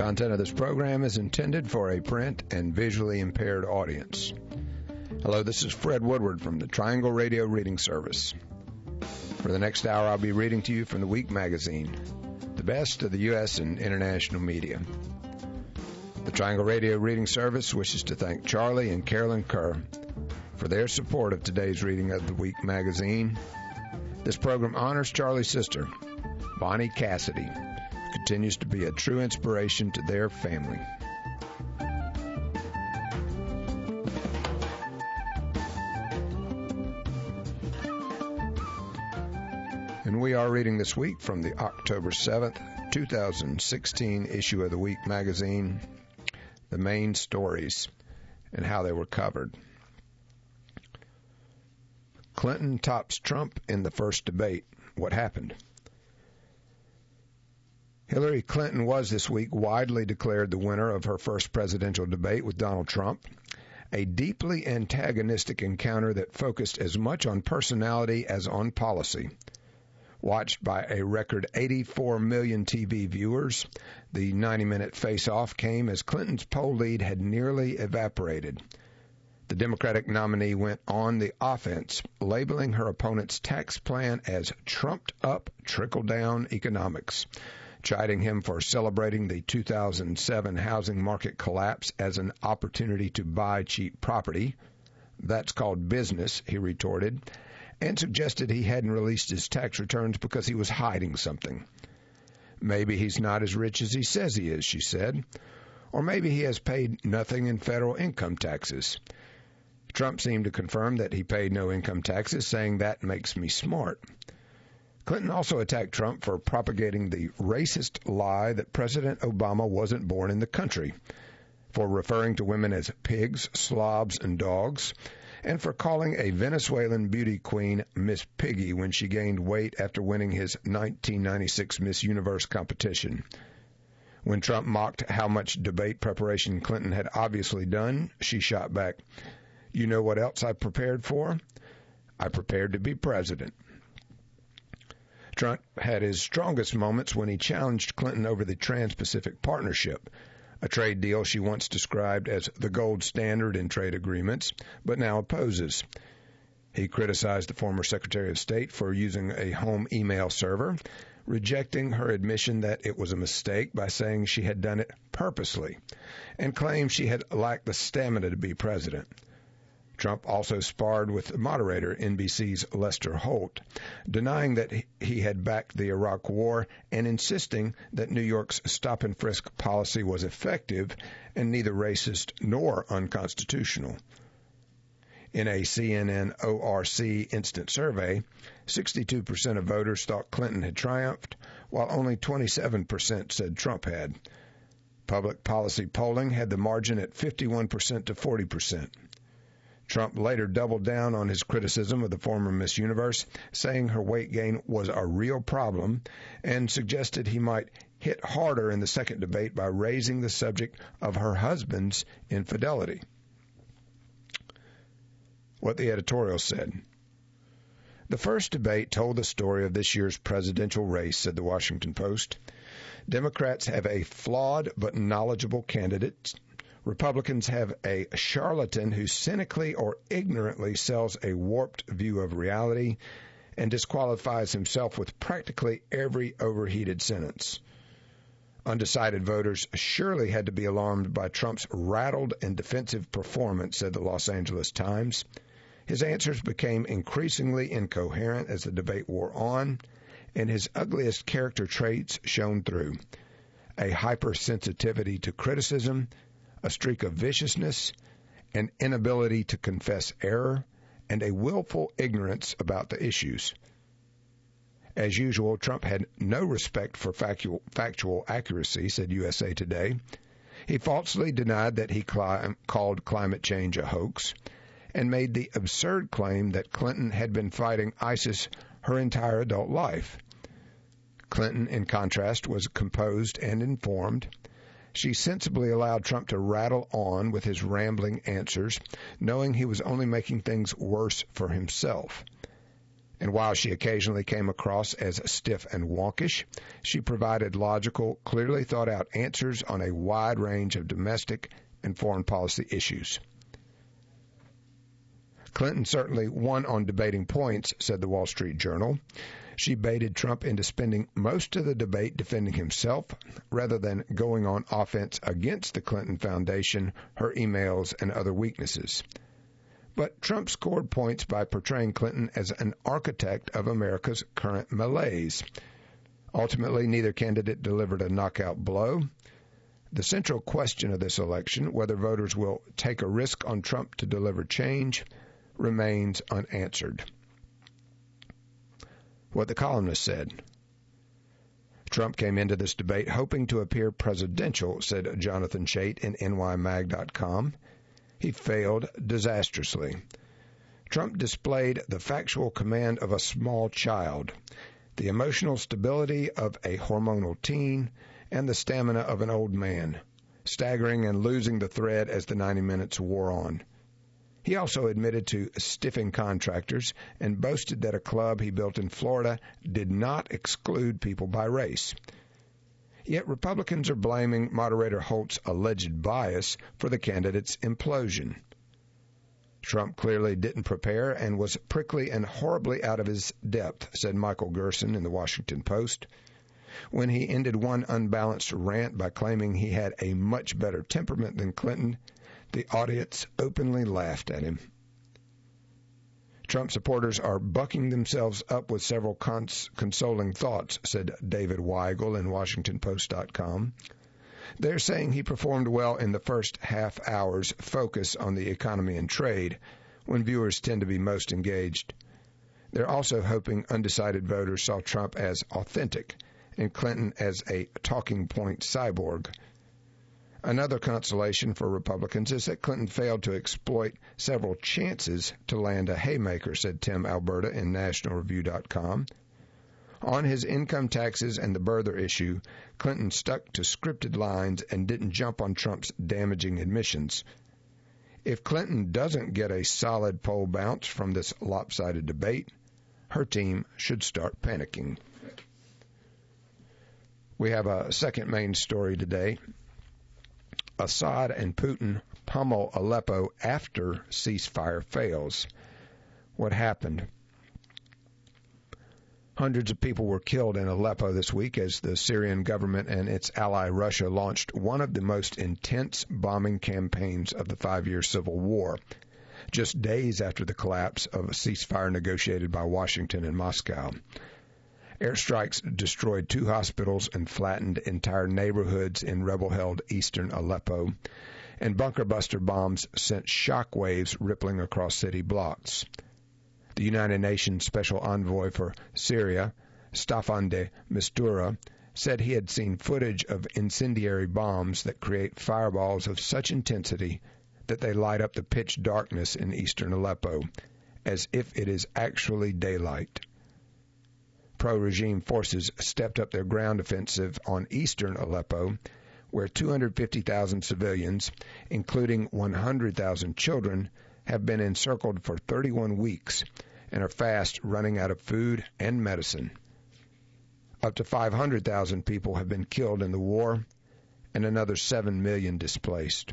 content of this program is intended for a print and visually impaired audience. Hello, this is Fred Woodward from the Triangle Radio Reading Service. For the next hour, I'll be reading to you from the Week magazine, the best of the U.S. and international media. The Triangle Radio Reading Service wishes to thank Charlie and Carolyn Kerr for their support of today's reading of the Week magazine. This program honors Charlie's sister, Bonnie Cassidy, who continues to be a true inspiration to their family. And we are reading this week from the October 7th, 2016 issue of the Week magazine, the main stories and how they were covered. Clinton tops Trump in the first debate. What happened? Hillary Clinton was this week widely declared the winner of her first presidential debate with Donald Trump, a deeply antagonistic encounter that focused as much on personality as on policy. Watched by a record 84 million TV viewers, the 90-minute face-off came as Clinton's poll lead had nearly evaporated. The Democratic nominee went on the offense, labeling her opponent's tax plan as trumped-up trickle-down economics, chiding him for celebrating the 2007 housing market collapse as an opportunity to buy cheap property. That's called business, he retorted, and suggested he hadn't released his tax returns because he was hiding something. Maybe he's not as rich as he says he is, she said, or maybe he has paid nothing in federal income taxes. Trump seemed to confirm that he paid no income taxes, saying that makes me smart. Clinton also attacked Trump for propagating the racist lie that President Obama wasn't born in the country, for referring to women as pigs, slobs, and dogs, and for calling a Venezuelan beauty queen Miss Piggy when she gained weight after winning his 1996 Miss Universe competition. When Trump mocked how much debate preparation Clinton had obviously done, she shot back, "You know what else I prepared for? I prepared to be president." Trump had his strongest moments when he challenged Clinton over the Trans-Pacific Partnership, a trade deal she once described as the gold standard in trade agreements, but now opposes. He criticized the former Secretary of State for using a home email server, rejecting her admission that it was a mistake by saying she had done it purposely, and claimed she had lacked the stamina to be president. Trump also sparred with moderator NBC's Lester Holt, denying that he had backed the Iraq War and insisting that New York's stop-and-frisk policy was effective and neither racist nor unconstitutional. In a CNN ORC instant survey, 62% of voters thought Clinton had triumphed, while only 27% said Trump had. Public policy polling had the margin at 51% to 40%. Trump later doubled down on his criticism of the former Miss Universe, saying her weight gain was a real problem, and suggested he might hit harder in the second debate by raising the subject of her husband's infidelity. What the editorial said. The first debate told the story of this year's presidential race, said the Washington Post. Democrats have a flawed but knowledgeable candidate. Republicans have a charlatan who cynically or ignorantly sells a warped view of reality and disqualifies himself with practically every overheated sentence. Undecided voters surely had to be alarmed by Trump's rattled and defensive performance, said the Los Angeles Times. His answers became increasingly incoherent as the debate wore on, and his ugliest character traits shone through. A hypersensitivity to criticism, a streak of viciousness, an inability to confess error, and a willful ignorance about the issues. As usual, Trump had no respect for factual accuracy, said USA Today. He falsely denied that he called climate change a hoax, and made the absurd claim that Clinton had been fighting ISIS her entire adult life. Clinton, in contrast, was composed and informed. She sensibly allowed Trump to rattle on with his rambling answers, knowing he was only making things worse for himself. And while she occasionally came across as stiff and wonkish, she provided logical, clearly thought out answers on a wide range of domestic and foreign policy issues. Clinton certainly won on debating points, said the Wall Street Journal. She baited Trump into spending most of the debate defending himself rather than going on offense against the Clinton Foundation, her emails, and other weaknesses. But Trump scored points by portraying Clinton as an architect of America's current malaise. Ultimately, neither candidate delivered a knockout blow. The central question of this election, whether voters will take a risk on Trump to deliver change, remains unanswered. What the columnist said. Trump came into this debate hoping to appear presidential, said Jonathan Chait in nymag.com. He failed disastrously. Trump displayed the factual command of a small child, the emotional stability of a hormonal teen, and the stamina of an old man, staggering and losing the thread as the 90 minutes wore on. He also admitted to stiffing contractors and boasted that a club he built in Florida did not exclude people by race. Yet Republicans are blaming moderator Holt's alleged bias for the candidate's implosion. Trump clearly didn't prepare and was prickly and horribly out of his depth, said Michael Gerson in the Washington Post. When he ended one unbalanced rant by claiming he had a much better temperament than Clinton, the audience openly laughed at him. Trump supporters are bucking themselves up with several consoling thoughts, said David Weigel in WashingtonPost.com. They're saying he performed well in the first half hour's focus on the economy and trade, when viewers tend to be most engaged. They're also hoping undecided voters saw Trump as authentic and Clinton as a talking point cyborg. Another consolation for Republicans is that Clinton failed to exploit several chances to land a haymaker, said Tim Alberta in NationalReview.com. On his income taxes and the birther issue, Clinton stuck to scripted lines and didn't jump on Trump's damaging admissions. If Clinton doesn't get a solid poll bounce from this lopsided debate, her team should start panicking. We have a second main story today. Assad and Putin pummel Aleppo after ceasefire fails. What happened? Hundreds of people were killed in Aleppo this week as the Syrian government and its ally Russia launched one of the most intense bombing campaigns of the 5-year civil war, just days after the collapse of a ceasefire negotiated by Washington and Moscow. Airstrikes destroyed 2 hospitals and flattened entire neighborhoods in rebel-held eastern Aleppo, and bunker-buster bombs sent shockwaves rippling across city blocks. The United Nations Special Envoy for Syria, Staffan de Mistura, said he had seen footage of incendiary bombs that create fireballs of such intensity that they light up the pitch darkness in eastern Aleppo, as if it is actually daylight. Pro-regime forces stepped up their ground offensive on eastern Aleppo, where 250,000 civilians, including 100,000 children, have been encircled for 31 weeks and are fast running out of food and medicine. Up to 500,000 people have been killed in the war and another 7 million displaced.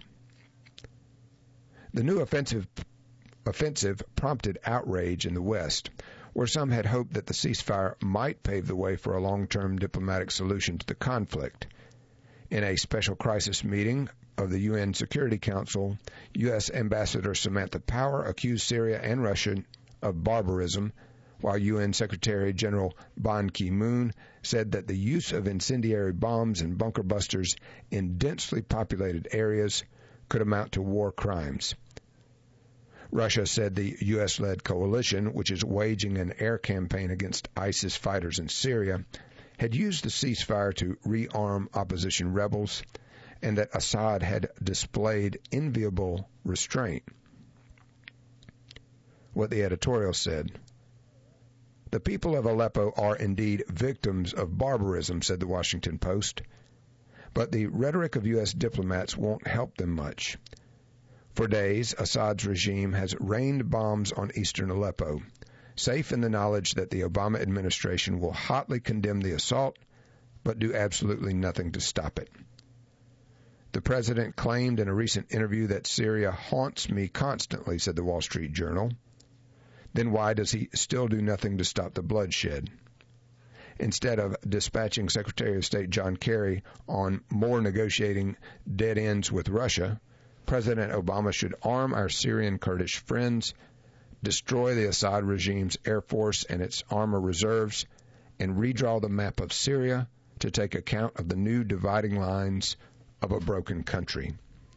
The new offensive prompted outrage in the West, where some had hoped that the ceasefire might pave the way for a long-term diplomatic solution to the conflict. In a special crisis meeting of the UN Security Council, U.S. Ambassador Samantha Power accused Syria and Russia of barbarism, while UN Secretary General Ban Ki-moon said that the use of incendiary bombs and bunker busters in densely populated areas could amount to war crimes. Russia said the U.S.-led coalition, which is waging an air campaign against ISIS fighters in Syria, had used the ceasefire to rearm opposition rebels, and that Assad had displayed enviable restraint. What the editorial said: "The people of Aleppo are indeed victims of barbarism," said the Washington Post, "but the rhetoric of U.S. diplomats won't help them much. For days, Assad's regime has rained bombs on eastern Aleppo, safe in the knowledge that the Obama administration will hotly condemn the assault, but do absolutely nothing to stop it. The president claimed in a recent interview that Syria haunts me constantly, said the Wall Street Journal. Then why does he still do nothing to stop the bloodshed? Instead of dispatching Secretary of State John Kerry on more negotiating dead ends with Russia, President Obama should arm our Syrian Kurdish friends, destroy the Assad regime's air force and its armor reserves, and redraw the map of Syria to take account of the new dividing lines of a broken country.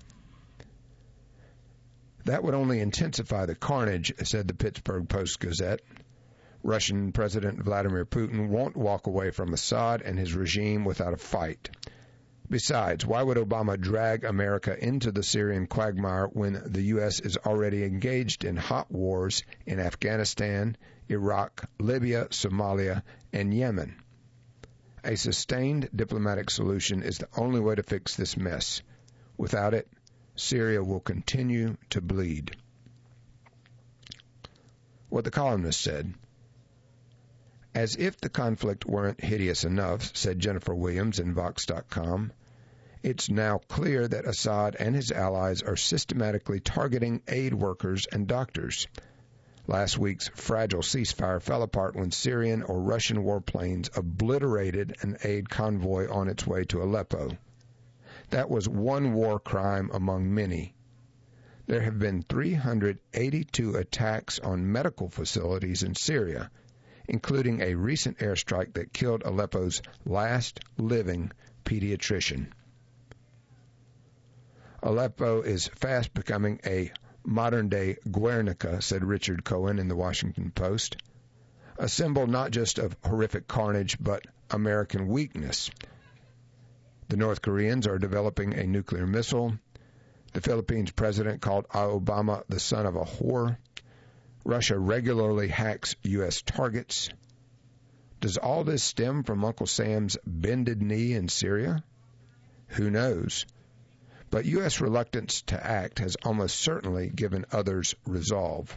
That would only intensify the carnage, said the Pittsburgh Post-Gazette. Russian President Vladimir Putin won't walk away from Assad and his regime without a fight. Besides, why would Obama drag America into the Syrian quagmire when the U.S. is already engaged in hot wars in Afghanistan, Iraq, Libya, Somalia, and Yemen? A sustained diplomatic solution is the only way to fix this mess. Without it, Syria will continue to bleed. What the columnist said. As if the conflict weren't hideous enough, said Jennifer Williams in Vox.com, it's now clear that Assad and his allies are systematically targeting aid workers and doctors. Last week's fragile ceasefire fell apart when Syrian or Russian warplanes obliterated an aid convoy on its way to Aleppo. That was one war crime among many. There have been 382 attacks on medical facilities in Syria, including a recent airstrike that killed Aleppo's last living pediatrician. Aleppo is fast becoming a modern-day Guernica, said Richard Cohen in the Washington Post, a symbol not just of horrific carnage, but American weakness. The North Koreans are developing a nuclear missile. The Philippines president called Obama the son of a whore. Russia regularly hacks U.S. targets. Does all this stem from Uncle Sam's bended knee in Syria? Who knows? But U.S. reluctance to act has almost certainly given others resolve.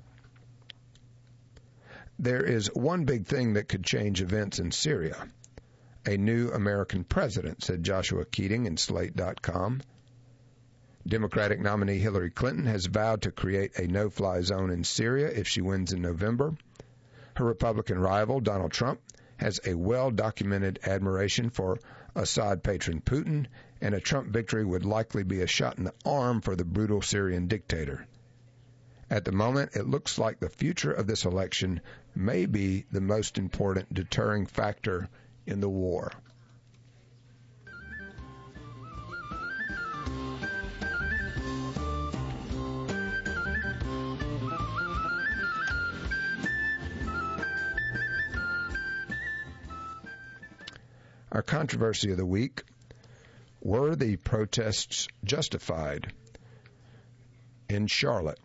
There is one big thing that could change events in Syria. A new American president, said Joshua Keating in Slate.com. Democratic nominee Hillary Clinton has vowed to create a no-fly zone in Syria if she wins in November. Her Republican rival, Donald Trump, has a well-documented admiration for Assad patron Putin, and a Trump victory would likely be a shot in the arm for the brutal Syrian dictator. At the moment, it looks like the future of this election may be the most important deterring factor in the war. Our controversy of the week, were the protests justified in Charlotte?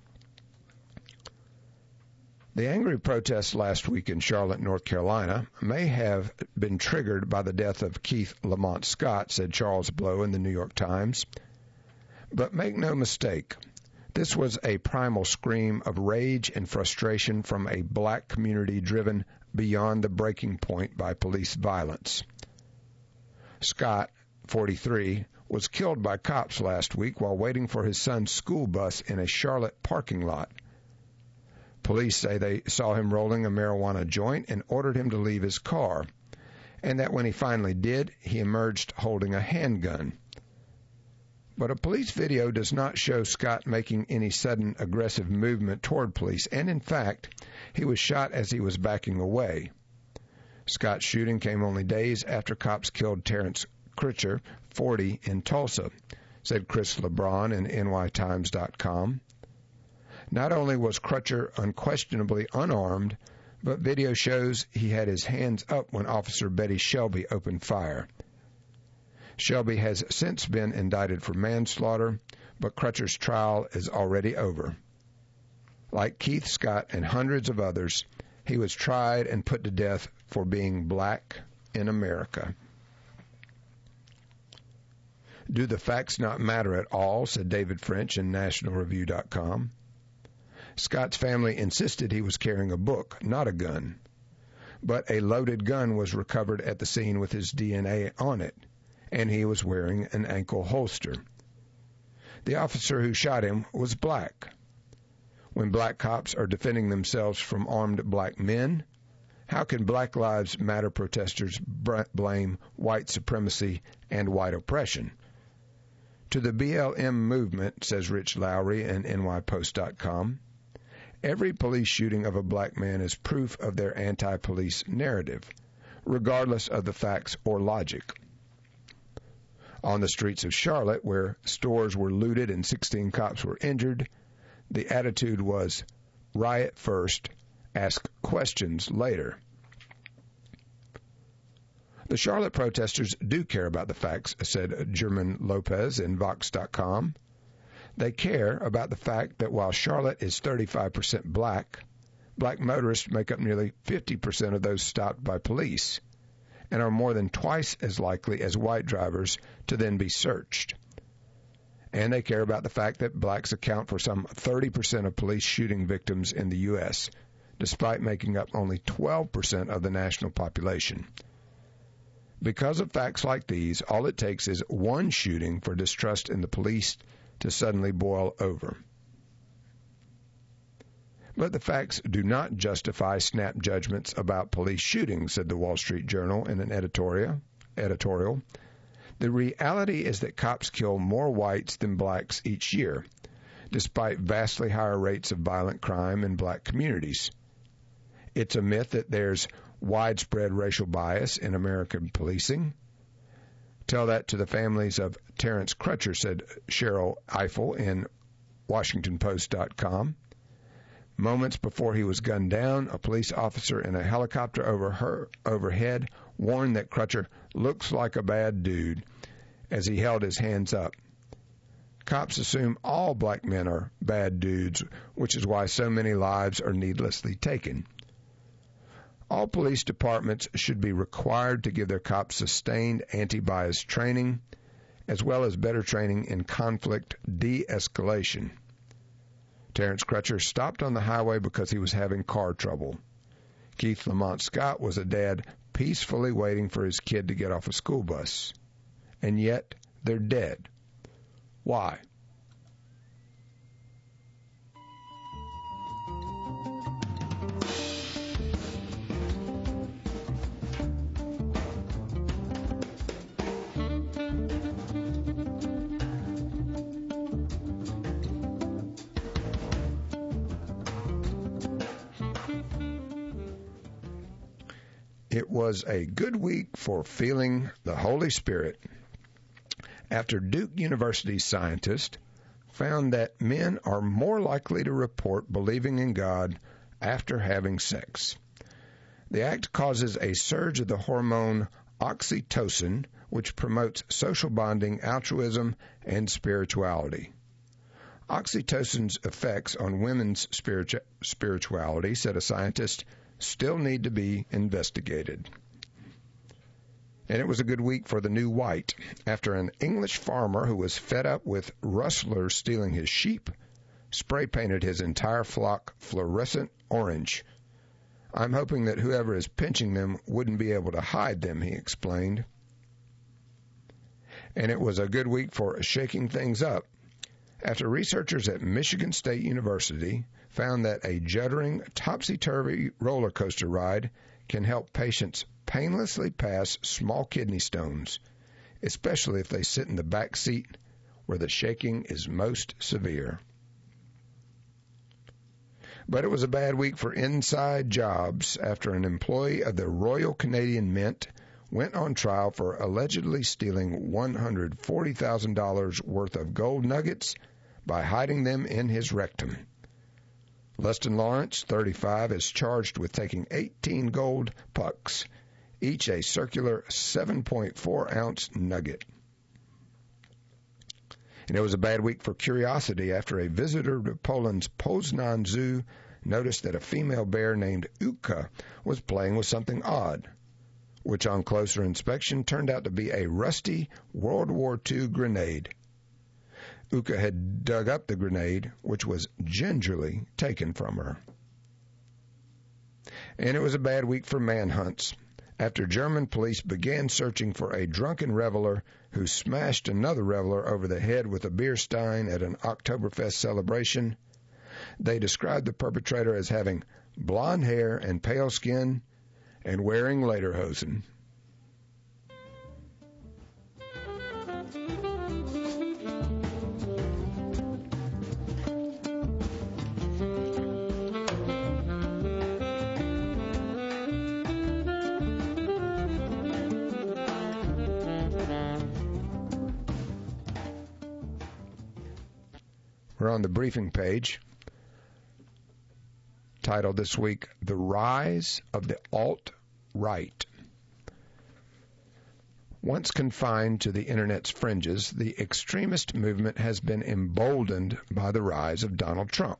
The angry protests last week in Charlotte, North Carolina, may have been triggered by the death of Keith Lamont Scott, said Charles Blow in the New York Times. But make no mistake, this was a primal scream of rage and frustration from a black community driven beyond the breaking point by police violence. Scott, 43, was killed by cops last week while waiting for his son's school bus in a Charlotte parking lot. Police say they saw him rolling a marijuana joint and ordered him to leave his car, and that when he finally did, he emerged holding a handgun. But a police video does not show Scott making any sudden aggressive movement toward police, and in fact, he was shot as he was backing away. Scott's shooting came only days after cops killed Terrence Critcher, 40, in Tulsa, said Chris LeBron in NYTimes.com. Not only was Crutcher unquestionably unarmed, but video shows he had his hands up when Officer Betty Shelby opened fire. Shelby has since been indicted for manslaughter, but Crutcher's trial is already over. Like Keith Scott and hundreds of others, he was tried and put to death for being black in America. Do the facts not matter at all, said David French in NationalReview.com. Scott's family insisted he was carrying a book, not a gun. But a loaded gun was recovered at the scene with his DNA on it, and he was wearing an ankle holster. The officer who shot him was black. When black cops are defending themselves from armed black men, how can Black Lives Matter protesters blame white supremacy and white oppression? To the BLM movement, says Rich Lowry in NYPost.com, every police shooting of a black man is proof of their anti-police narrative, regardless of the facts or logic. On the streets of Charlotte, where stores were looted and 16 cops were injured, the attitude was, riot first, ask questions later. The Charlotte protesters do care about the facts, said German Lopez in Vox.com. They care about the fact that while Charlotte is 35% black motorists make up nearly 50% of those stopped by police and are more than twice as likely as white drivers to then be searched. And they care about the fact that blacks account for some 30% of police shooting victims in the U.S., despite making up only 12% of the national population. Because of facts like these, all it takes is one shooting for distrust in the police to suddenly boil over. But the facts do not justify snap judgments about police shootings, said the Wall Street Journal in an editorial. The reality is that cops kill more whites than blacks each year, despite vastly higher rates of violent crime in black communities. It's a myth that there's widespread racial bias in American policing. Tell that to the families of Terrence Crutcher, said Cheryl Eiffel in WashingtonPost.com. Moments before he was gunned down, a police officer in a helicopter overhead warned that Crutcher looks like a bad dude as he held his hands up. Cops assume all black men are bad dudes, which is why so many lives are needlessly taken. All police departments should be required to give their cops sustained anti-bias training, as well as better training in conflict de-escalation. Terrence Crutcher stopped on the highway because he was having car trouble. Keith Lamont Scott was a dad peacefully waiting for his kid to get off a school bus. And yet, they're dead. Why? It was a good week for feeling the Holy Spirit after Duke University scientists found that men are more likely to report believing in God after having sex. The act causes a surge of the hormone oxytocin, which promotes social bonding, altruism, and spirituality. Oxytocin's effects on women's spirituality, said a scientist, still need to be investigated. And it was a good week for the new white after an English farmer who was fed up with rustlers stealing his sheep spray painted his entire flock fluorescent orange. I'm hoping that whoever is pinching them wouldn't be able to hide them, he explained. And it was a good week for shaking things up after researchers at Michigan State University found that a juddering, topsy-turvy roller coaster ride can help patients painlessly pass small kidney stones, especially if they sit in the back seat where the shaking is most severe. But it was a bad week for inside jobs after an employee of the Royal Canadian Mint went on trial for allegedly stealing $140,000 worth of gold nuggets by hiding them in his rectum. Leston Lawrence, 35, is charged with taking 18 gold pucks, each a circular 7.4-ounce nugget. And it was a bad week for curiosity after a visitor to Poland's Poznan Zoo noticed that a female bear named Uka was playing with something odd, which on closer inspection turned out to be a rusty World War II grenade. Uka had dug up the grenade, which was gingerly taken from her. And it was a bad week for manhunts, after German police began searching for a drunken reveler who smashed another reveler over the head with a beer stein at an Oktoberfest celebration. They described the perpetrator as having blonde hair and pale skin and wearing lederhosen. We're on the briefing page, titled this week, The Rise of the Alt-Right. Once confined to the Internet's fringes, the extremist movement has been emboldened by the rise of Donald Trump.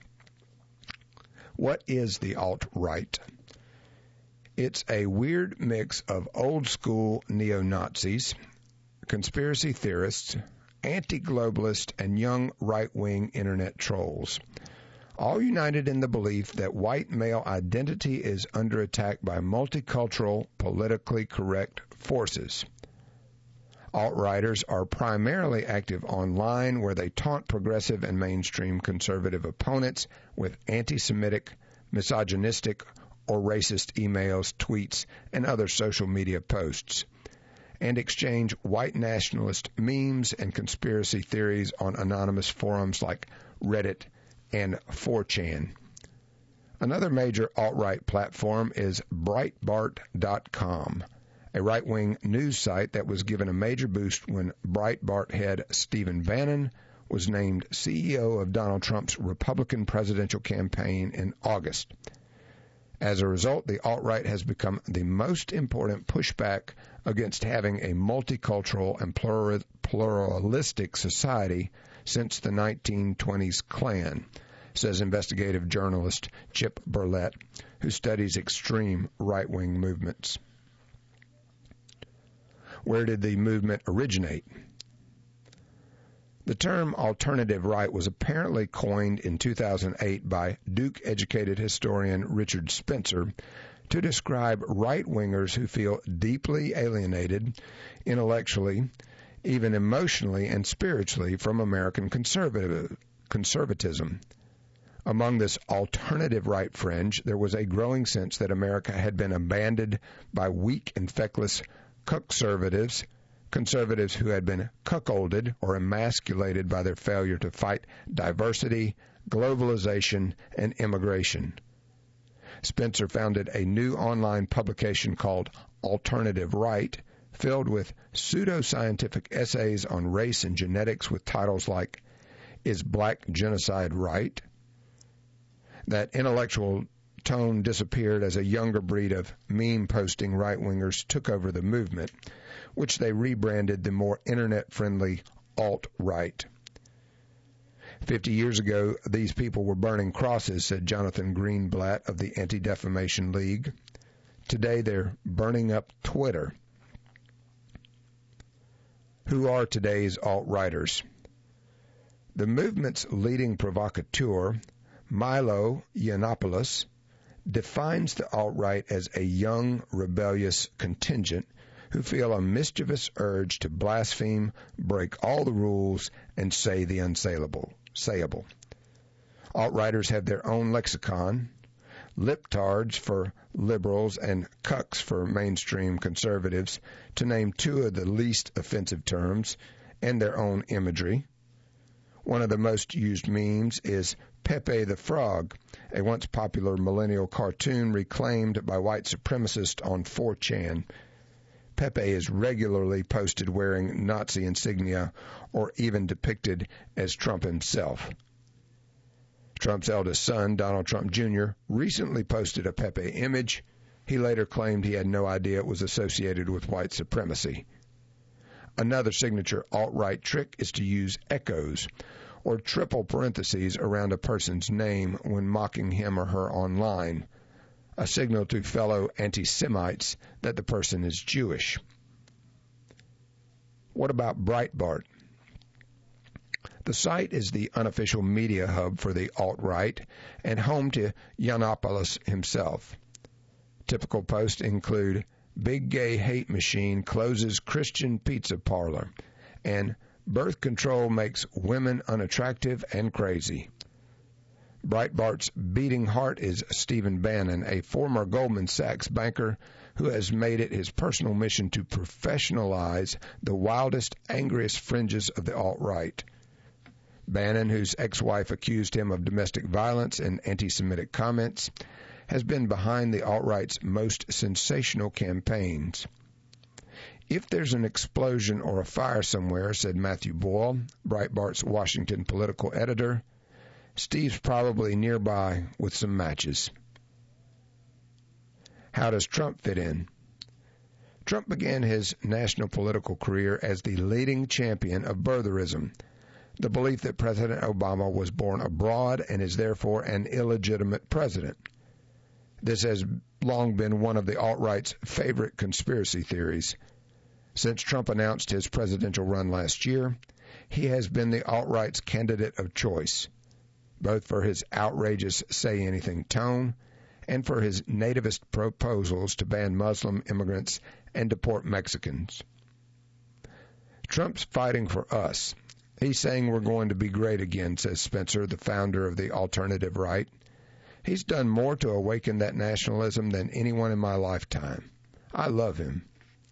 What is the alt-right? It's a weird mix of old-school neo-Nazis, conspiracy theorists, anti-globalist, and young right-wing Internet trolls, all united in the belief that white male identity is under attack by multicultural, politically correct forces. Alt-righters are primarily active online, where they taunt progressive and mainstream conservative opponents with anti-Semitic, misogynistic, or racist emails, tweets, and other social media posts, and exchange white nationalist memes and conspiracy theories on anonymous forums like Reddit and 4chan. Another major alt-right platform is Breitbart.com, a right-wing news site that was given a major boost when Breitbart head Stephen Bannon was named CEO of Donald Trump's Republican presidential campaign in August. As a result, the alt-right has become the most important pushback against having a multicultural and pluralistic society since the 1920s Klan, says investigative journalist Chip Burlett, who studies extreme right-wing movements. Where did the movement originate? The term alternative right was apparently coined in 2008 by Duke-educated historian Richard Spencer to describe right-wingers who feel deeply alienated intellectually, even emotionally and spiritually from American conservatism. Among this alternative right fringe, there was a growing sense that America had been abandoned by weak and feckless conservatives who had been cuckolded or emasculated by their failure to fight diversity, globalization, and immigration. Spencer founded a new online publication called Alternative Right, filled with pseudoscientific essays on race and genetics with titles like, Is Black Genocide Right? That intellectual tone disappeared as a younger breed of meme-posting right-wingers took over the movement, which they rebranded the more internet-friendly alt-right. 50 years ago, these people were burning crosses, said Jonathan Greenblatt of the Anti-Defamation League. Today, they're burning up Twitter. Who are today's alt-righters? The movement's leading provocateur, Milo Yiannopoulos, defines the alt-right as a young, rebellious contingent who feel a mischievous urge to blaspheme, break all the rules, and say the unsayable. Alt-righters have their own lexicon, liptards for liberals and cucks for mainstream conservatives, to name two of the least offensive terms, and their own imagery. One of the most used memes is Pepe the Frog, a once popular millennial cartoon reclaimed by white supremacists on 4chan. Pepe is regularly posted wearing Nazi insignia or even depicted as Trump himself. Trump's eldest son, Donald Trump Jr., recently posted a Pepe image. He later claimed he had no idea it was associated with white supremacy. Another signature alt-right trick is to use echoes or triple parentheses around a person's name when mocking him or her online, a signal to fellow anti-Semites that the person is Jewish. What about Breitbart? The site is the unofficial media hub for the alt-right and home to Yiannopoulos himself. Typical posts include Big Gay Hate Machine closes Christian pizza parlor and birth control makes women unattractive and crazy. Breitbart's beating heart is Stephen Bannon, a former Goldman Sachs banker who has made it his personal mission to professionalize the wildest, angriest fringes of the alt-right. Bannon, whose ex-wife accused him of domestic violence and anti-Semitic comments, has been behind the alt-right's most sensational campaigns. If there's an explosion or a fire somewhere, said Matthew Boyle, Breitbart's Washington political editor, Steve's probably nearby with some matches. How does Trump fit in? Trump began his national political career as the leading champion of birtherism, the belief that President Obama was born abroad and is therefore an illegitimate president. This has long been one of the alt-right's favorite conspiracy theories. Since Trump announced his presidential run last year, he has been the alt-right's candidate of choice, both for his outrageous say-anything tone and for his nativist proposals to ban Muslim immigrants and deport Mexicans. Trump's fighting for us. He's saying we're going to be great again, says Spencer, the founder of the alternative right. He's done more to awaken that nationalism than anyone in my lifetime. I love him.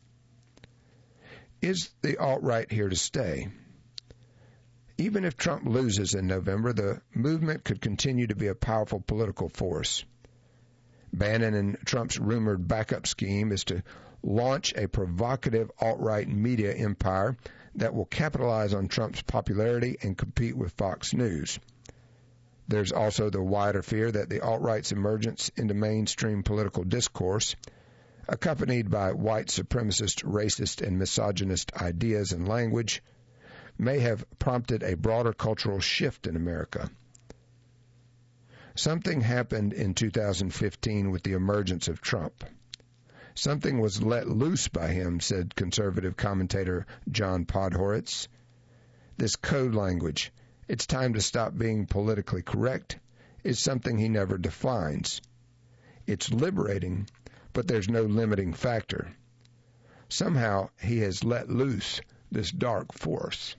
Is the alt-right here to stay? Even if Trump loses in November, the movement could continue to be a powerful political force. Bannon and Trump's rumored backup scheme is to launch a provocative alt-right media empire that will capitalize on Trump's popularity and compete with Fox News. There's also the wider fear that the alt-right's emergence into mainstream political discourse, accompanied by white supremacist, racist, and misogynist ideas and language, may have prompted a broader cultural shift in America. Something happened in 2015 with the emergence of Trump. Something was let loose by him, said conservative commentator John Podhoretz. This code language, it's time to stop being politically correct, is something he never defines. It's liberating, but there's no limiting factor. Somehow he has let loose this dark force.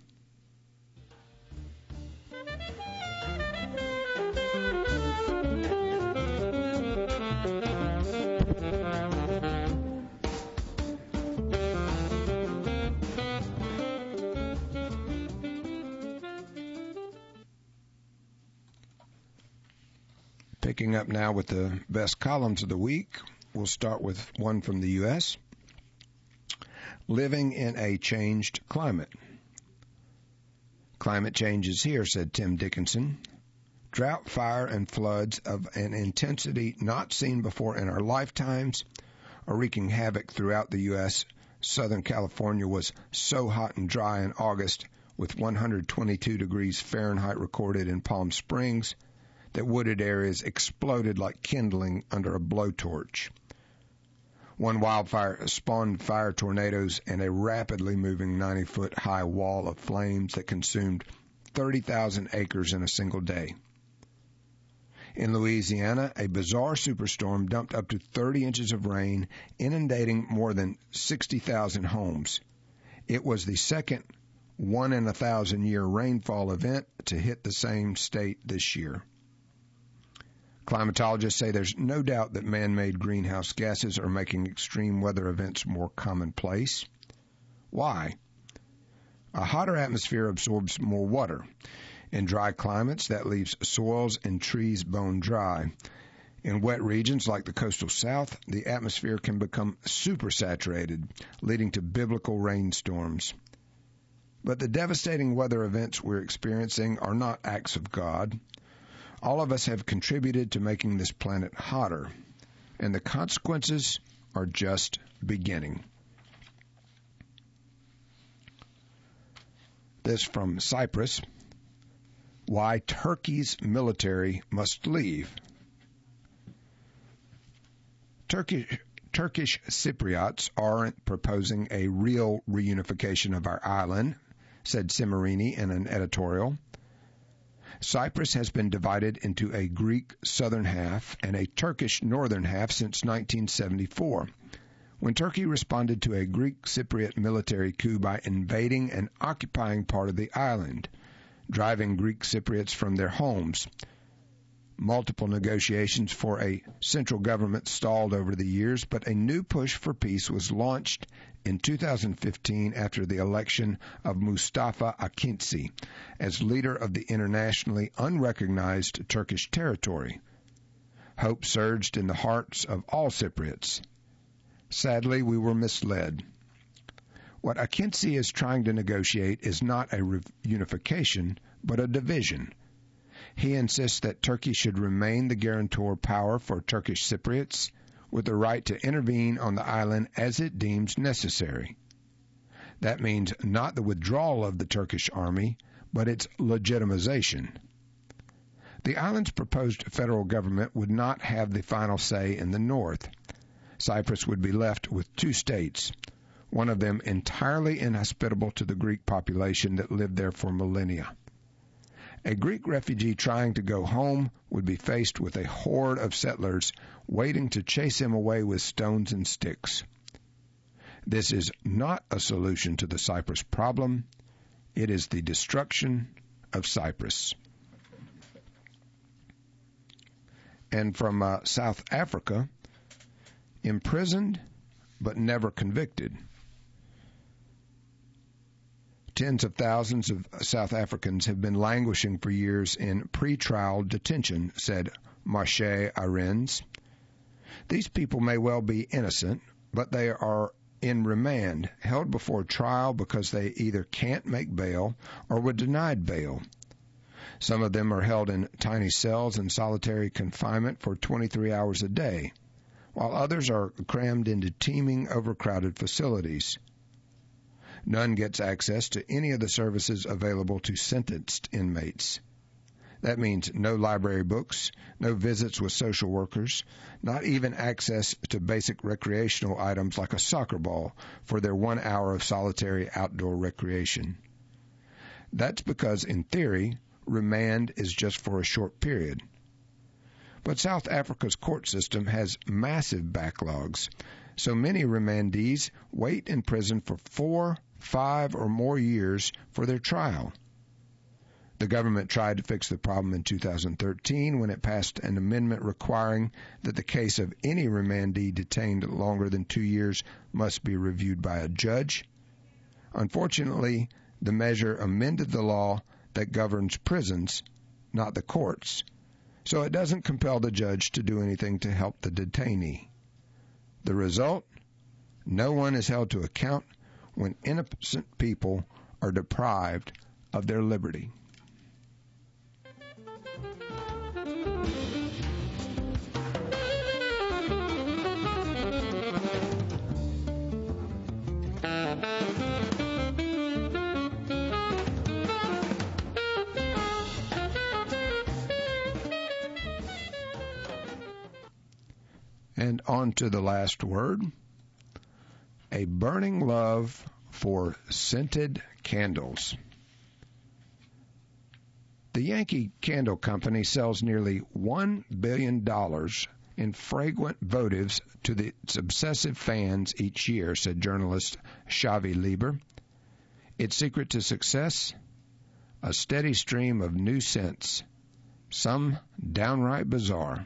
Picking up now with the best columns of the week, we'll start with one from the U.S. Living in a changed climate. Climate change is here, said Tim Dickinson. Drought, fire, and floods of an intensity not seen before in our lifetimes are wreaking havoc throughout the U.S. Southern California was so hot and dry in August, with 122 degrees Fahrenheit recorded in Palm Springs, that wooded areas exploded like kindling under a blowtorch. One wildfire spawned fire tornadoes and a rapidly moving 90-foot high wall of flames that consumed 30,000 acres in a single day. In Louisiana, a bizarre superstorm dumped up to 30 inches of rain, inundating more than 60,000 homes. It was the second 1-in-1,000-year rainfall event to hit the same state this year. Climatologists say there's no doubt that man-made greenhouse gases are making extreme weather events more commonplace. Why? A hotter atmosphere absorbs more water. In dry climates, that leaves soils and trees bone dry. In wet regions like the coastal South, the atmosphere can become supersaturated, leading to biblical rainstorms. But the devastating weather events we're experiencing are not acts of God. All of us have contributed to making this planet hotter, and the consequences are just beginning. This from Cyprus. Why Turkey's military must leave. Turkish Cypriots aren't proposing a real reunification of our island. said Simerini in an editorial. Cyprus has been divided into a Greek southern half and a Turkish northern half since 1974, when Turkey responded to a Greek Cypriot military coup by invading and occupying part of the island, driving Greek Cypriots from their homes. Multiple negotiations for a central government stalled over the years, but a new push for peace was launched in 2015 after the election of Mustafa Akinci as leader of the internationally unrecognized Turkish territory. Hope surged in the hearts of all Cypriots. Sadly, we were misled. What Akinci is trying to negotiate is not a reunification, but a division. He insists that Turkey should remain the guarantor power for Turkish Cypriots, with the right to intervene on the island as it deems necessary. That means not the withdrawal of the Turkish army, but its legitimization. The island's proposed federal government would not have the final say in the north. Cyprus would be left with two states, one of them entirely inhospitable to the Greek population that lived there for millennia. A Greek refugee trying to go home would be faced with a horde of settlers waiting to chase him away with stones and sticks. This is not a solution to the Cyprus problem. It is the destruction of Cyprus. And from South Africa, imprisoned but never convicted. Tens of thousands of South Africans have been languishing for years in pre-trial detention, said Marche Arends. These people may well be innocent, but they are in remand, held before trial because they either can't make bail or were denied bail. Some of them are held in tiny cells in solitary confinement for 23 hours a day, while others are crammed into teeming, overcrowded facilities. None gets access to any of the services available to sentenced inmates. That means no library books, no visits with social workers, not even access to basic recreational items like a soccer ball for their 1 hour of solitary outdoor recreation. That's because, in theory, remand is just for a short period. But South Africa's court system has massive backlogs, so many remandees wait in prison for 4, 5, or more years for their trial. The government tried to fix the problem in 2013 when it passed an amendment requiring that the case of any remandee detained longer than 2 years must be reviewed by a judge. Unfortunately, the measure amended the law that governs prisons, not the courts, so it doesn't compel the judge to do anything to help the detainee. The result? No one is held to account when innocent people are deprived of their liberty. And on to the last word, a burning love for scented candles. The Yankee Candle Company sells nearly $1 billion in fragrant votives to its obsessive fans each year, said journalist Xavi Lieber. Its secret to success? A steady stream of new scents, some downright bizarre.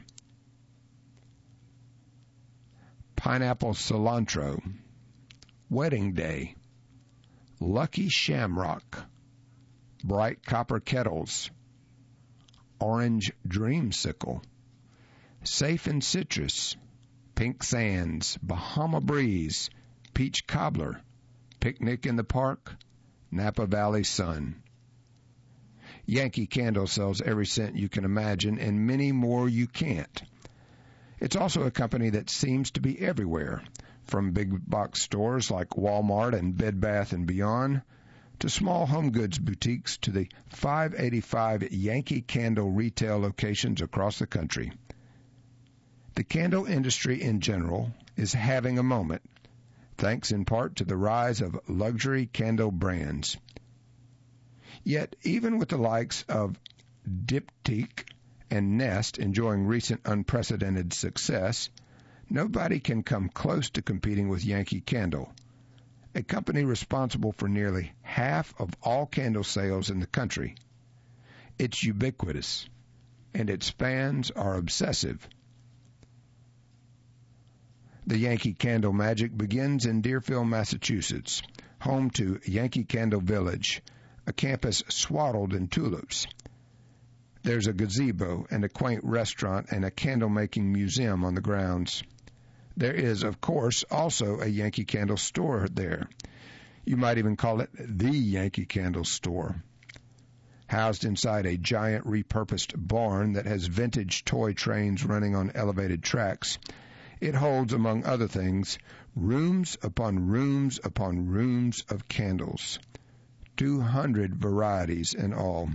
Pineapple cilantro, wedding day, lucky shamrock, bright copper kettles, orange dreamsicle, safe and citrus, pink sands, Bahama breeze, peach cobbler, picnic in the park, Napa Valley sun. Yankee Candle sells every scent you can imagine and many more you can't. It's also a company that seems to be everywhere, from big box stores like Walmart and Bed Bath & Beyond, to small home goods boutiques to the 585 Yankee Candle retail locations across the country. The candle industry in general is having a moment, thanks in part to the rise of luxury candle brands. Yet, even with the likes of Diptyque and Nest enjoying recent unprecedented success, nobody can come close to competing with Yankee Candle, a company responsible for nearly half of all candle sales in the country. It's ubiquitous, and its fans are obsessive. The Yankee Candle magic begins in Deerfield, Massachusetts, home to Yankee Candle Village, a campus swaddled in tulips. There's a gazebo and a quaint restaurant and a candle-making museum on the grounds. There is, of course, also a Yankee Candle store there. You might even call it the Yankee Candle store. Housed inside a giant repurposed barn that has vintage toy trains running on elevated tracks, it holds, among other things, rooms upon rooms upon rooms of candles, 200 varieties in all.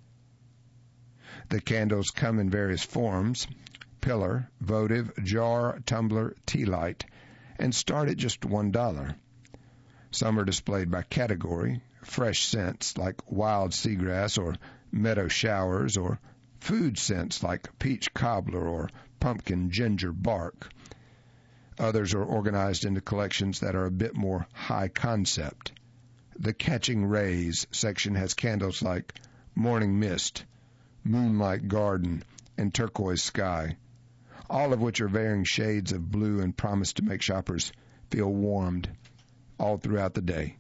The candles come in various forms: pillar, votive, jar, tumbler, tea light, and start at just $1. Some are displayed by category: fresh scents like wild seagrass or meadow showers, or food scents like peach cobbler or pumpkin ginger bark. Others are organized into collections that are a bit more high concept. The Catching Rays section has candles like Morning Mist, Moonlight Garden, and Turquoise Sky, all of which are varying shades of blue and promise to make shoppers feel warmed all throughout the day.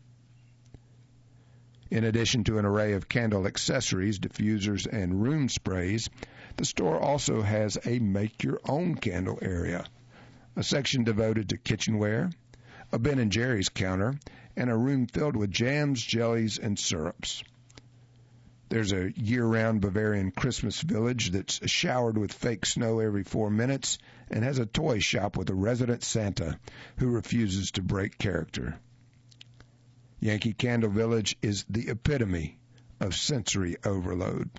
In addition to an array of candle accessories, diffusers, and room sprays, the store also has a make-your-own candle area, a section devoted to kitchenware, a Ben & Jerry's counter, and a room filled with jams, jellies, and syrups. There's a year-round Bavarian Christmas village that's showered with fake snow every 4 minutes and has a toy shop with a resident Santa who refuses to break character. Yankee Candle Village is the epitome of sensory overload.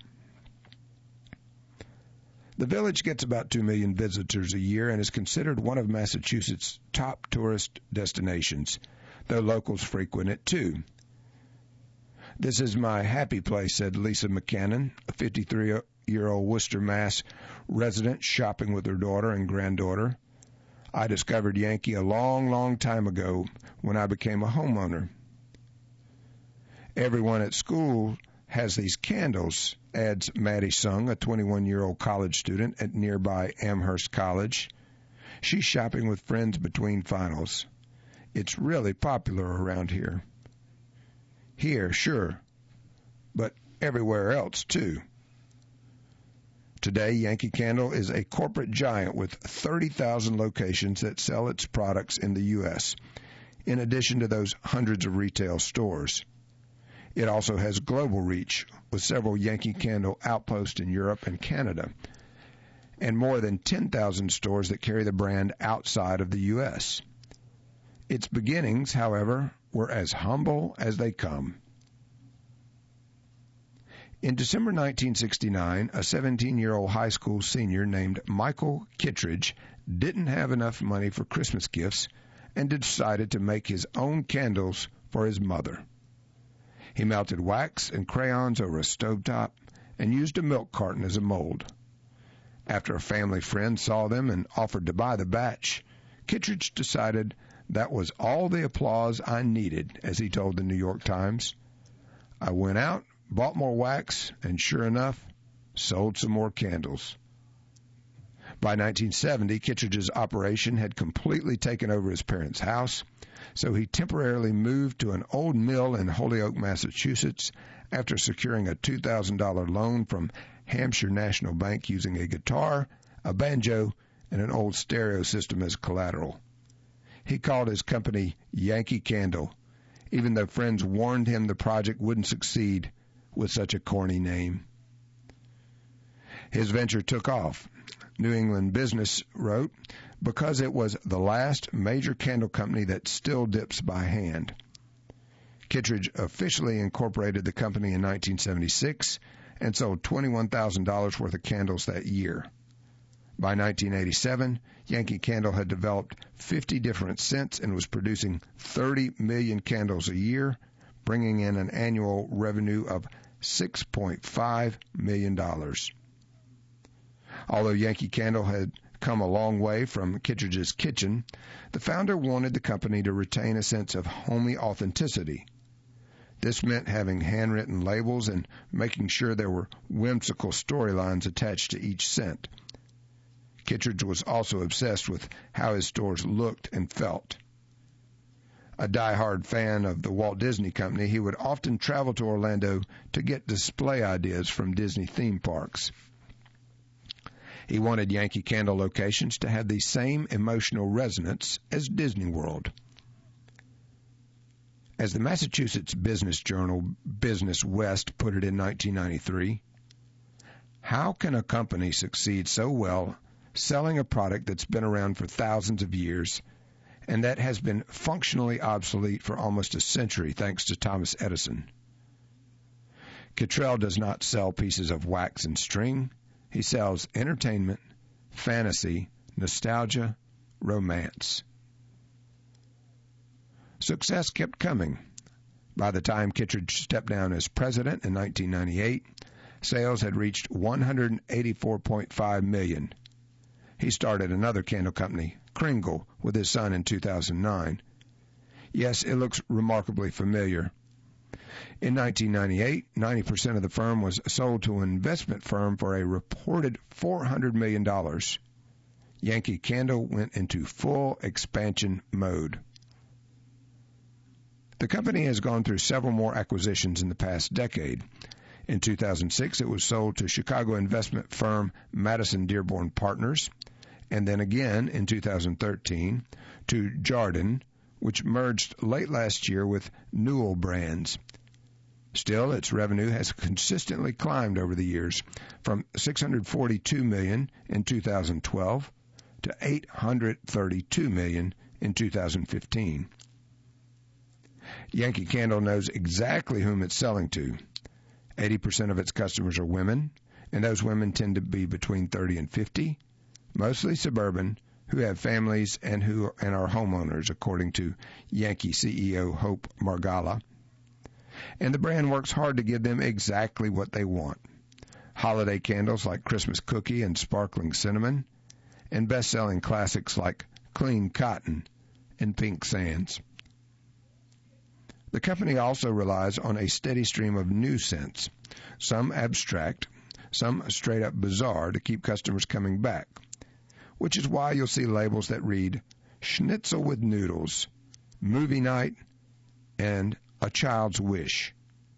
The village gets about 2 million visitors a year and is considered one of Massachusetts' top tourist destinations, though locals frequent it too. "This is my happy place," said Lisa McCannon, a 53-year-old Worcester, Mass. Resident shopping with her daughter and granddaughter. "I discovered Yankee a long, long time ago when I became a homeowner." "Everyone at school has these candles," adds Maddie Sung, a 21-year-old college student at nearby Amherst College. She's shopping with friends between finals. "It's really popular around here." "Here, sure, but everywhere else, too." Today, Yankee Candle is a corporate giant with 30,000 locations that sell its products in the U.S., in addition to those hundreds of retail stores. It also has global reach, with several Yankee Candle outposts in Europe and Canada, and more than 10,000 stores that carry the brand outside of the U.S. Its beginnings, however, were as humble as they come. In December 1969, a 17-year-old high school senior named Michael Kittredge didn't have enough money for Christmas gifts and decided to make his own candles for his mother. He melted wax and crayons over a stovetop and used a milk carton as a mold. After a family friend saw them and offered to buy the batch, Kittredge decided that was all the applause I needed, as he told the New York Times. "I went out, bought more wax, and sure enough, sold some more candles." By 1970, Kittredge's operation had completely taken over his parents' house, so he temporarily moved to an old mill in Holyoke, Massachusetts, after securing a $2,000 loan from Hampshire National Bank using a guitar, a banjo, and an old stereo system as collateral. He called his company Yankee Candle, even though friends warned him the project wouldn't succeed with such a corny name. His venture took off. New England Business wrote, because it was the last major candle company that still dips by hand. Kittredge officially incorporated the company in 1976 and sold $21,000 worth of candles that year. By 1987, Yankee Candle had developed 50 different scents and was producing 30 million candles a year, bringing in an annual revenue of $6.5 million. Although Yankee Candle had come a long way from Kittredge's kitchen, the founder wanted the company to retain a sense of homey authenticity. This meant having handwritten labels and making sure there were whimsical storylines attached to each scent. Kittredge was also obsessed with how his stores looked and felt. A die-hard fan of the Walt Disney Company, he would often travel to Orlando to get display ideas from Disney theme parks. He wanted Yankee Candle locations to have the same emotional resonance as Disney World. As the Massachusetts business journal Business West put it in 1993, how can a company succeed so well selling a product that's been around for thousands of years and that has been functionally obsolete for almost a century thanks to Thomas Edison? Cottrell does not sell pieces of wax and string. He sells entertainment, fantasy, nostalgia, romance. Success kept coming. By the time Kittredge stepped down as president in 1998, sales had reached $184.5 million. He started another candle company, Kringle, with his son in 2009. Yes, it looks remarkably familiar. In 1998, 90% of the firm was sold to an investment firm for a reported $400 million. Yankee Candle went into full expansion mode. The company has gone through several more acquisitions in the past decade. In 2006, it was sold to Chicago investment firm Madison Dearborn Partners, and then again in 2013 to Jarden, which merged late last year with Newell Brands. Still, its revenue has consistently climbed over the years, from $642 million in 2012 to $832 million in 2015. Yankee Candle knows exactly whom it's selling to. 80% of its customers are women, and those women tend to be between 30 and 50, mostly suburban, who have families and are homeowners, according to Yankee CEO Hope Margala. And the brand works hard to give them exactly what they want. Holiday candles like Christmas Cookie and Sparkling Cinnamon, and best-selling classics like Clean Cotton and Pink Sands. The company also relies on a steady stream of new scents, some abstract, some straight-up bizarre, to keep customers coming back, which is why you'll see labels that read Schnitzel with Noodles, Movie Night, and A Child's Wish.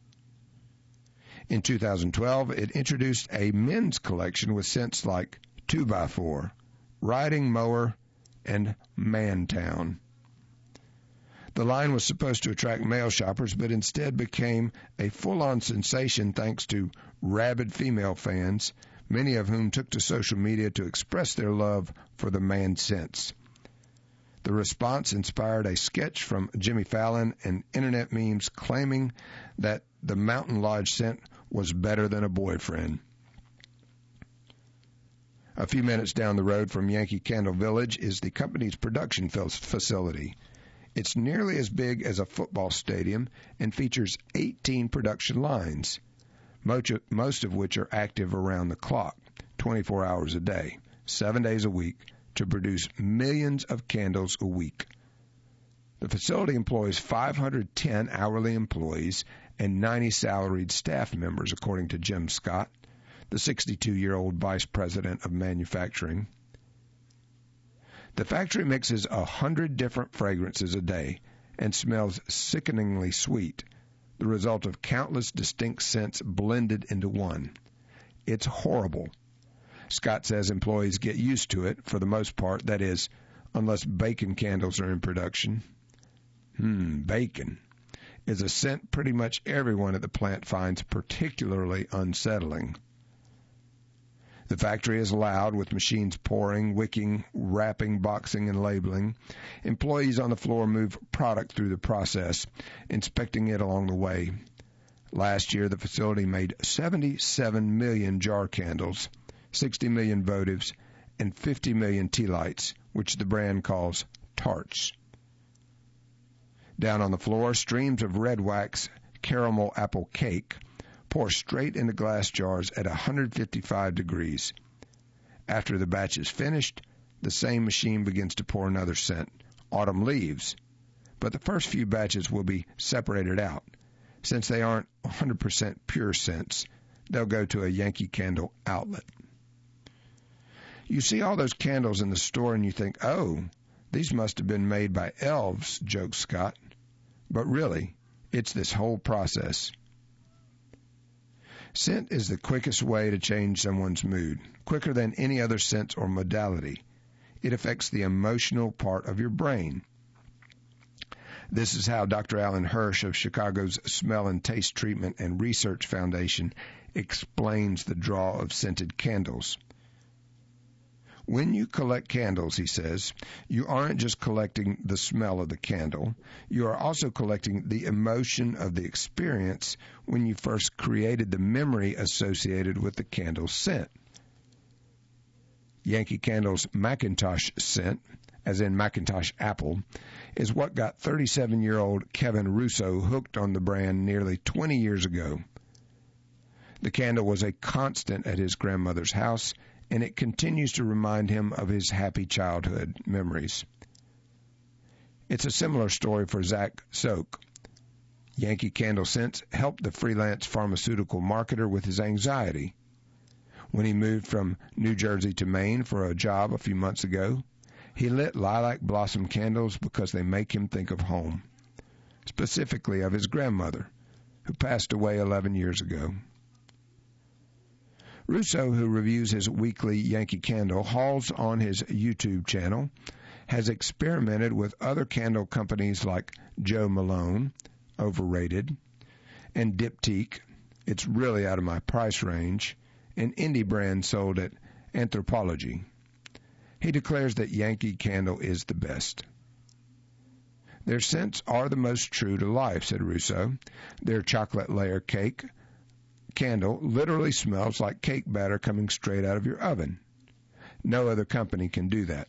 In 2012, it introduced a men's collection with scents like 2x4, Riding Mower, and Mantown. The line was supposed to attract male shoppers, but instead became a full-on sensation thanks to rabid female fans, many of whom took to social media to express their love for the man scents. The response inspired a sketch from Jimmy Fallon and internet memes claiming that the Mountain Lodge scent was better than a boyfriend. A few minutes down the road from Yankee Candle Village is the company's production facility. It's nearly as big as a football stadium and features 18 production lines, most of which are active around the clock, 24 hours a day, 7 days a week, to produce millions of candles a week. The facility employs 510 hourly employees and 90 salaried staff members, according to Jim Scott, the 62-year-old vice president of manufacturing. The factory mixes 100 different fragrances a day and smells sickeningly sweet, the result of countless distinct scents blended into one. It's horrible. Scott says employees get used to it for the most part, that is, unless bacon candles are in production. Bacon is a scent pretty much everyone at the plant finds particularly unsettling. The factory is loud, with machines pouring, wicking, wrapping, boxing, and labeling. Employees on the floor move product through the process, inspecting it along the way. Last year, the facility made 77 million jar candles, 60 million votives, and 50 million tea lights, which the brand calls tarts. Down on the floor, streams of red wax caramel apple cake Pour straight into glass jars at 155 degrees. After the batch is finished, the same machine begins to pour another scent, autumn leaves. But the first few batches will be separated out. Since they aren't 100% pure scents, they'll go to a Yankee Candle outlet. You see all those candles in the store and you think, oh, these must have been made by elves, jokes Scott. But really, it's this whole process. Scent is the quickest way to change someone's mood, quicker than any other sense or modality. It affects the emotional part of your brain. This is how Dr. Alan Hirsch of Chicago's Smell and Taste Treatment and Research Foundation explains the draw of scented candles. When you collect candles, he says, you aren't just collecting the smell of the candle. You are also collecting the emotion of the experience when you first created the memory associated with the candle's scent. Yankee Candle's Macintosh scent, as in Macintosh apple, is what got 37-year-old Kevin Russo hooked on the brand nearly 20 years ago. The candle was a constant at his grandmother's house, and it continues to remind him of his happy childhood memories. It's a similar story for Zach Soak. Yankee Candle scents helped the freelance pharmaceutical marketer with his anxiety. When he moved from New Jersey to Maine for a job a few months ago, he lit lilac blossom candles because they make him think of home, specifically of his grandmother, who passed away 11 years ago. Russo, who reviews his weekly Yankee Candle hauls on his YouTube channel, has experimented with other candle companies like Joe Malone, overrated, and Diptyque, it's really out of my price range, an indie brand sold at Anthropologie. He declares that Yankee Candle is the best. Their scents are the most true to life, said Russo. Their chocolate layer cake candle literally smells like cake batter coming straight out of your oven. No other company can do that.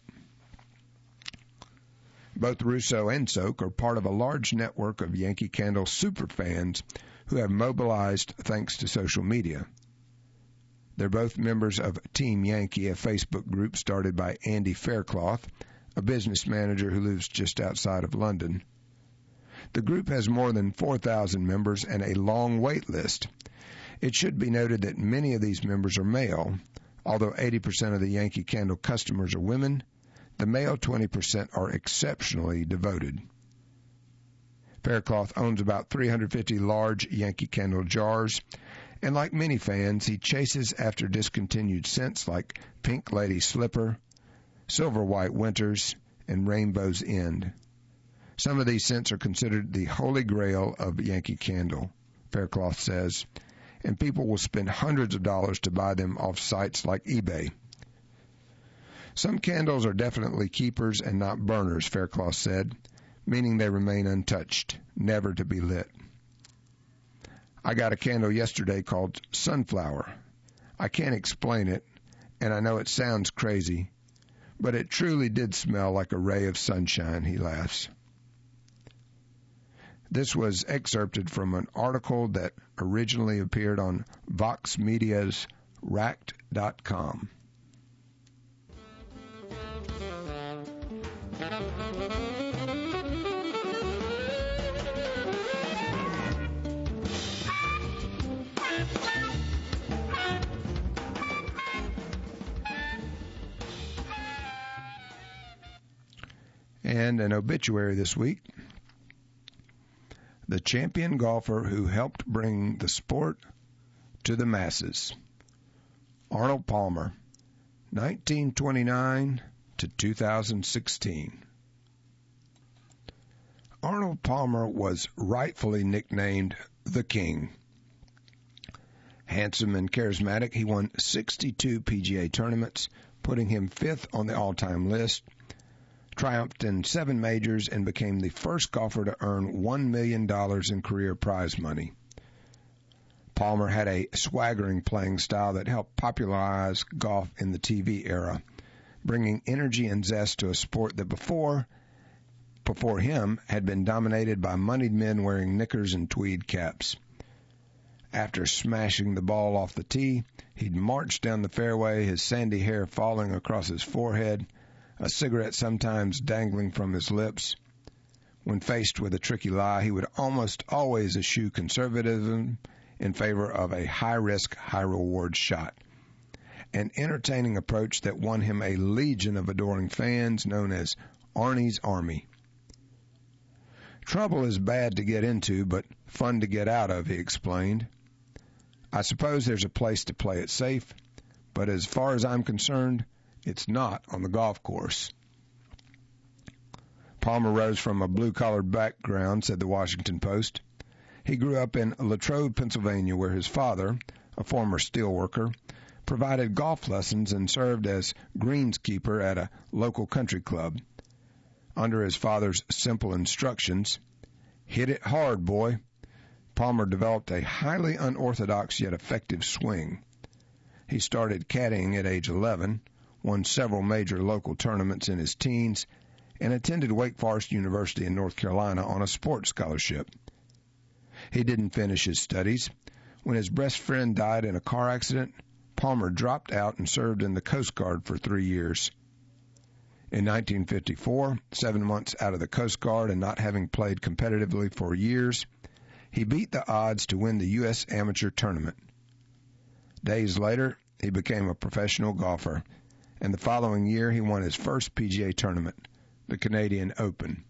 Both Russo and Soak are part of a large network of Yankee Candle superfans who have mobilized thanks to social media. They're both members of Team Yankee, a Facebook group started by Andy Faircloth, a business manager who lives just outside of London. The group has more than 4,000 members and a long wait list. It should be noted that many of these members are male. Although 80% of the Yankee Candle customers are women, the male 20% are exceptionally devoted. Faircloth owns about 350 large Yankee Candle jars, and like many fans, he chases after discontinued scents like Pink Lady Slipper, Silver White Winters, and Rainbow's End. Some of these scents are considered the holy grail of Yankee Candle, Faircloth says, and people will spend hundreds of dollars to buy them off sites like eBay. Some candles are definitely keepers and not burners, Faircloth said, meaning they remain untouched, never to be lit. I got a candle yesterday called Sunflower. I can't explain it, and I know it sounds crazy, but it truly did smell like a ray of sunshine, he laughs. This was excerpted from an article that originally appeared on Vox Media's Racked.com. And an obituary this week. The champion golfer who helped bring the sport to the masses. Arnold Palmer, 1929 to 2016. Arnold Palmer was rightfully nicknamed the King. Handsome and charismatic, he won 62 PGA tournaments, putting him fifth on the all-time list, triumphed in 7 majors, and became the first golfer to earn $1 million in career prize money. Palmer had a swaggering playing style that helped popularize golf in the TV era, bringing energy and zest to a sport that before him had been dominated by moneyed men wearing knickers and tweed caps. After smashing the ball off the tee, he'd march down the fairway, his sandy hair falling across his forehead, a cigarette sometimes dangling from his lips. When faced with a tricky lie, he would almost always eschew conservatism in favor of a high-risk, high-reward shot, an entertaining approach that won him a legion of adoring fans known as Arnie's Army. Trouble is bad to get into, but fun to get out of, he explained. I suppose there's a place to play it safe, but as far as I'm concerned, it's not on the golf course. Palmer rose from a blue-collar background, said the Washington Post. He grew up in Latrobe, Pennsylvania, where his father, a former steelworker, provided golf lessons and served as greenskeeper at a local country club. Under his father's simple instructions, hit it hard, boy, Palmer developed a highly unorthodox yet effective swing. He started caddying at age 11, won several major local tournaments in his teens, and attended Wake Forest University in North Carolina on a sports scholarship. He didn't finish his studies. When his best friend died in a car accident, Palmer dropped out and served in the Coast Guard for 3 years. In 1954, 7 months out of the Coast Guard and not having played competitively for years, he beat the odds to win the U.S. Amateur Tournament. Days later, he became a professional golfer, and the following year he won his first PGA tournament, the Canadian Open.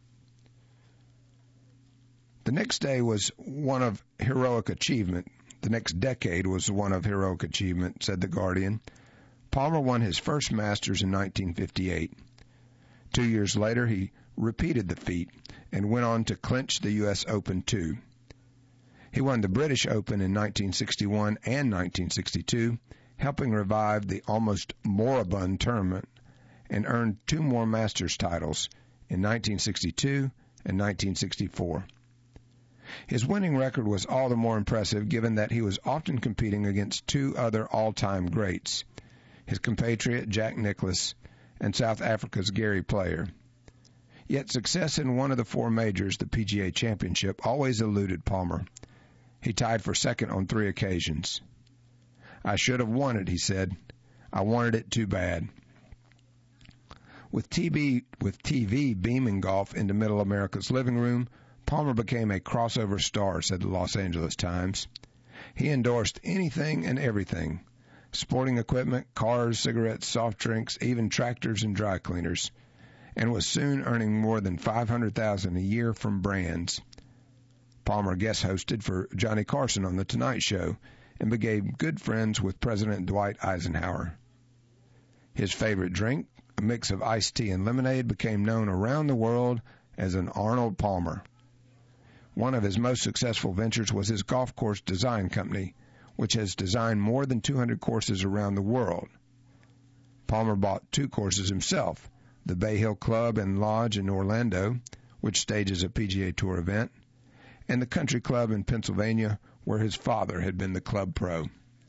The next day was one of heroic achievement. The next decade was one of heroic achievement, said The Guardian. Palmer won his first Masters in 1958. 2 years later, he repeated the feat and went on to clinch the U.S. Open too. He won the British Open in 1961 and 1962, helping revive the almost moribund tournament, and earned 2 more Masters titles in 1962 and 1964. His winning record was all the more impressive given that he was often competing against 2 other all-time greats, his compatriot Jack Nicklaus and South Africa's Gary Player. Yet success in one of the 4 majors, the PGA Championship, always eluded Palmer. He tied for second on 3 occasions. I should have won it, he said. I wanted it too bad. With TV beaming golf into Middle America's living room, Palmer became a crossover star, said the Los Angeles Times. He endorsed anything and everything: sporting equipment, cars, cigarettes, soft drinks, even tractors and dry cleaners, and was soon earning more than $500,000 a year from brands. Palmer guest hosted for Johnny Carson on The Tonight Show and became good friends with President Dwight Eisenhower. His favorite drink, a mix of iced tea and lemonade, became known around the world as an Arnold Palmer. One of his most successful ventures was his golf course design company, which has designed more than 200 courses around the world. Palmer bought 2 courses himself, the Bay Hill Club and Lodge in Orlando, which stages a PGA Tour event, and the Country Club in Pennsylvania, where his father had been the club pro.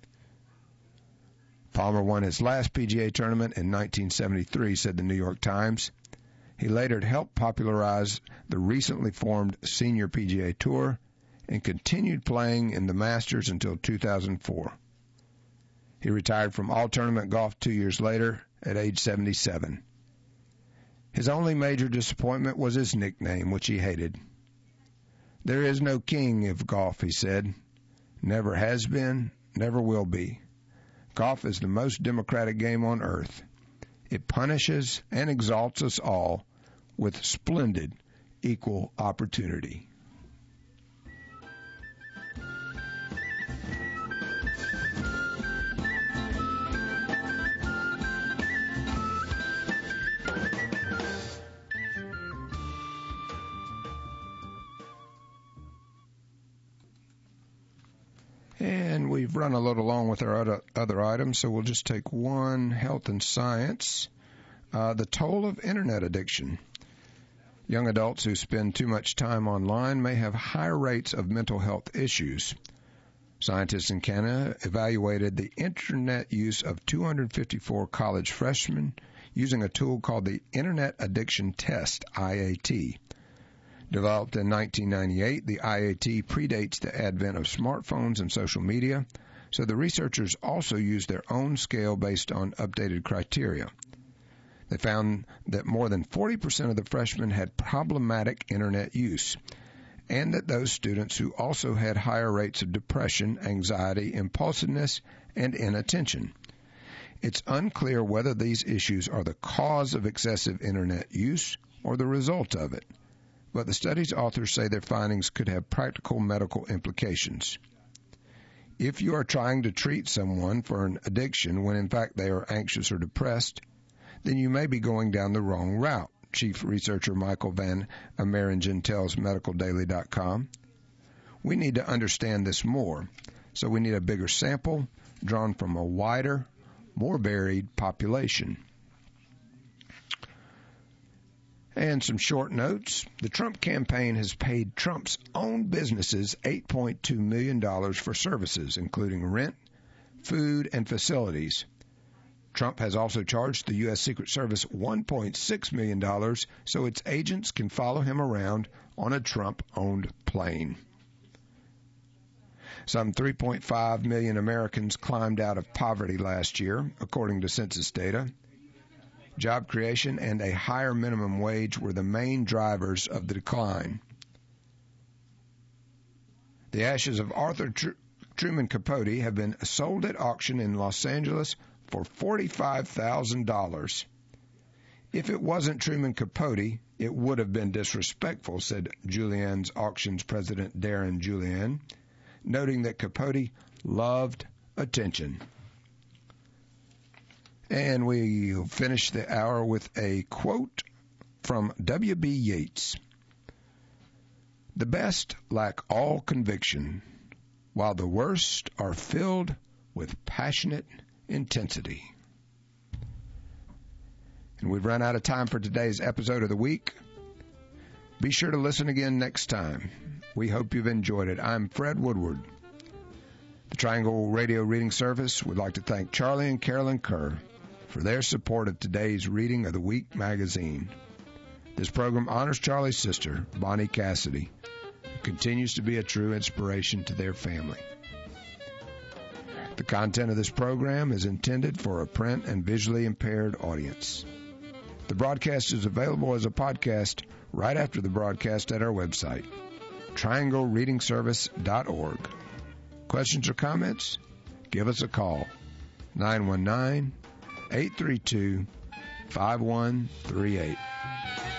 Palmer won his last PGA tournament in 1973, said the New York Times. He later helped popularize the recently formed Senior PGA Tour and continued playing in the Masters until 2004. He retired from all-tournament golf 2 years later at age 77. His only major disappointment was his nickname, which he hated. There is no king of golf, he said. Never has been, never will be. Golf is the most democratic game on earth. It punishes and exalts us all with splendid equal opportunity. And we've run a little long with our other items, so we'll just take one: health and science. The toll of internet addiction. Young adults who spend too much time online may have higher rates of mental health issues. Scientists in Canada evaluated the internet use of 254 college freshmen using a tool called the Internet Addiction Test, IAT. Developed in 1998, the IAT predates the advent of smartphones and social media, so the researchers also used their own scale based on updated criteria. They found that more than 40% of the freshmen had problematic internet use, and that those students who also had higher rates of depression, anxiety, impulsiveness, and inattention. It's unclear whether these issues are the cause of excessive internet use or the result of it, but the study's authors say their findings could have practical medical implications. If you are trying to treat someone for an addiction when in fact they are anxious or depressed, then you may be going down the wrong route, Chief Researcher Michael Van Ameringen tells MedicalDaily.com. We need to understand this more, so we need a bigger sample drawn from a wider, more varied population. And some short notes. The Trump campaign has paid Trump's own businesses $8.2 million for services, including rent, food, and facilities. Trump has also charged the U.S. Secret Service $1.6 million so its agents can follow him around on a Trump-owned plane. Some 3.5 million Americans climbed out of poverty last year, according to census data. Job creation and a higher minimum wage were the main drivers of the decline. The ashes of Arthur Truman Capote have been sold at auction in Los Angeles for $45,000. If it wasn't Truman Capote, it would have been disrespectful, said Julien's Auctions president Darren Julien, noting that Capote loved attention. And we finish the hour with a quote from W.B. Yeats. The best lack all conviction, while the worst are filled with passionate intensity. And we've run out of time for today's episode of the week. Be sure to listen again next time. We hope you've enjoyed it. I'm Fred Woodward. The Triangle Radio Reading Service would like to thank Charlie and Carolyn Kerr for their support of today's Reading of the Week magazine. This program honors Charlie's sister, Bonnie Cassidy, who continues to be a true inspiration to their family. The content of this program is intended for a print and visually impaired audience. The broadcast is available as a podcast right after the broadcast at our website, trianglereadingservice.org. Questions or comments? Give us a call, 919-832-5138.